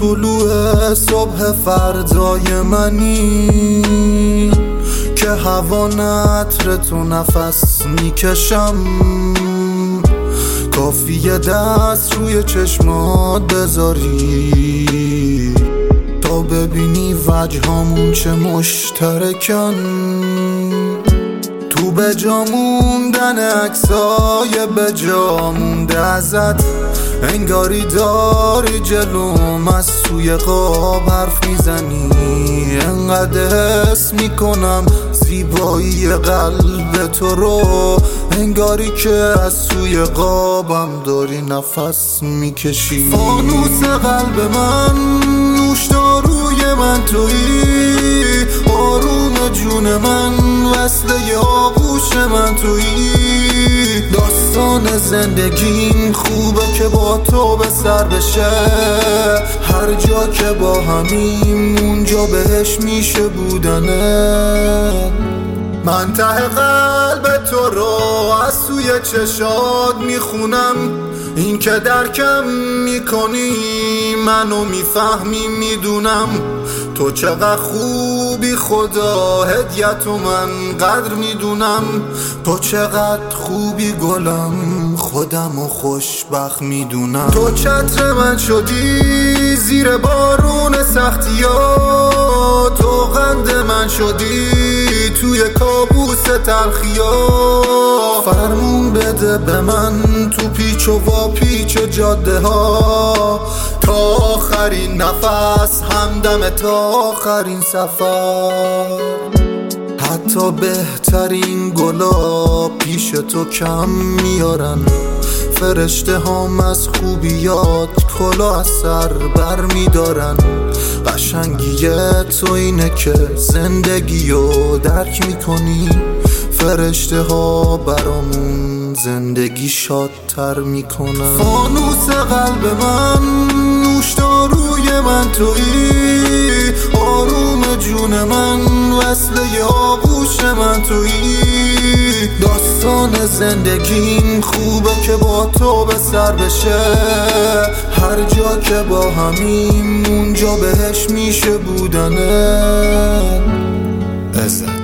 طلوع صبح فردای منی که هوا عطر تو نفس میکشم. کافیه دست روی چشمات بذاری تا ببینی وجهامون چه مشترکن. تو به جا موندن عکسای به جا مونده ازت، انگاری داری جلوم از توی قاب حرف میزنی. انقدر حس میکنم زیبایی قلب تو رو، انگاری که از توی قابم داری نفس میکشی. فانوس قلب من، نوشداروی من تویی، آروم جون من، وصله آغوش من تویی. داستان زندگیم خوبه که با تو به سر بشه، هر جا که با همیم اونجا بهش میشه بودنه. من ته قلب تو رو از سوی چشات میخونم، این که درکم میکنی منو میفهمی میدونم. تو چقدر خوبی خدا، هدیتو من قدر میدونم. تو چقدر خوبی گلم، خودمو خوشبخت میدونم. تو چتر من شدی زیر بارون سختی‌ها، تو قند من شدی توی کابوس تلخی‌ها. فرمون بده به من تو پیچ و واپیچ جاده ها، تا آخرین نفس همدم تا آخرین سفر. حتی بهترین گلا پیش تو کم میارن، فرشته هم از خوبیات کلا از سر بر میدارن. قشنگی تو اینه که زندگیو درک میکنی، فرشته ها برامون زندگی شادتر میکنن. فانوس قلب من، نوشداروی من تویی، آروم جون من، وصله آغوش من تویی. داستان زندگیم خوبه که با تو به سر بشه، هر جا که با همیم اونجا بهش میشه بودنه. عزت